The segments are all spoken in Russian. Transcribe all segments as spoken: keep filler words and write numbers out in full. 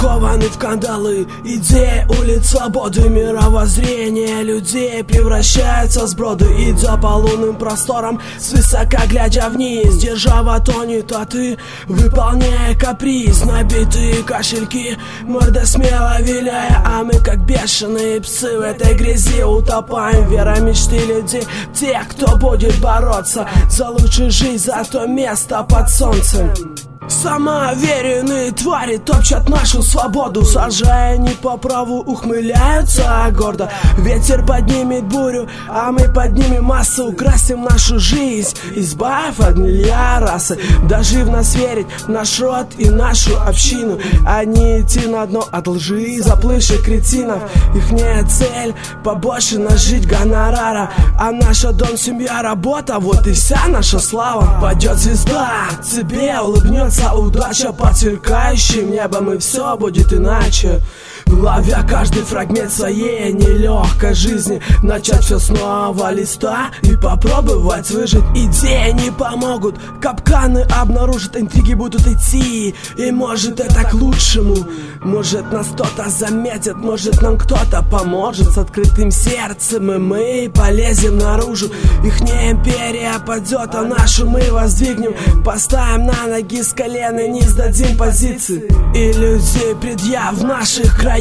закованы в кандалы. Идеи улиц свободы, мировоззрение людей превращается в сброды. Идя по лунным просторам, свысока глядя вниз, держава тонет, а ты, выполняя каприз. Набитые кошельки, морда смело виляя, а мы как бешеные псы в этой грязи утопаем. Вера мечты людей, тех, кто будет бороться за лучшую жизнь, за то место под солнцем. Самоуверенные твари топчат нашу свободу, сажая не по праву, ухмыляются гордо. Ветер поднимет бурю, а мы поднимем массу, украсим нашу жизнь, избавив от гнилья расы. Дожив нас верить в наш род и нашу общину, а не идти на дно от лжи заплывших кретинов. Ихняя цель побольше нажить гонорара, а наша дом, семья, работа, вот и вся наша слава. Пойдет звезда, тебе улыбнется удача под сверкающим небом, и все будет иначе. Ловя каждый фрагмент своей нелегкой жизни, начать все снова листа и попробовать выжить. Идеи не помогут, капканы обнаружат, интриги будут идти, и может это к лучшему. Может нас кто-то заметит, может нам кто-то поможет. С открытым сердцем и мы полезем наружу. Ихняя империя падет, а нашу мы воздвигнем. Поставим на ноги с колен и не сдадим позиции. Иллюзии предъяв в наших краях.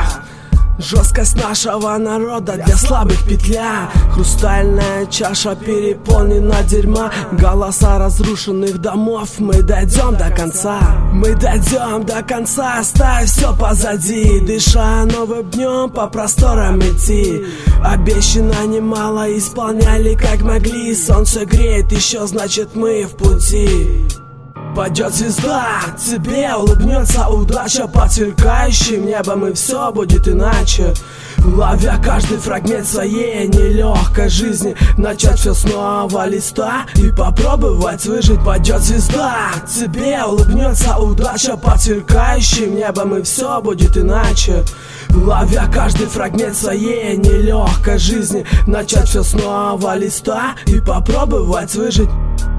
Жесткость нашего народа для слабых петля. Хрустальная чаша переполнена дерьма. Голоса разрушенных домов. Мы дойдем до конца. Мы дойдем до конца, оставив все позади, дыша новым днем по просторам идти. Обещано немало, исполняли как могли. Солнце греет еще, значит мы в пути. Пойдет звезда, тебе улыбнется удача под сверкающим небом, и все будет иначе. Ловя каждый фрагмент своей нелегкой жизни, начать все снова листа и попробовать выжить. Пойдет звезда, тебе улыбнется удача под сверкающим небом, и все будет иначе. Ловя каждый фрагмент своей нелегкой жизни, начать все снова листа и попробовать выжить.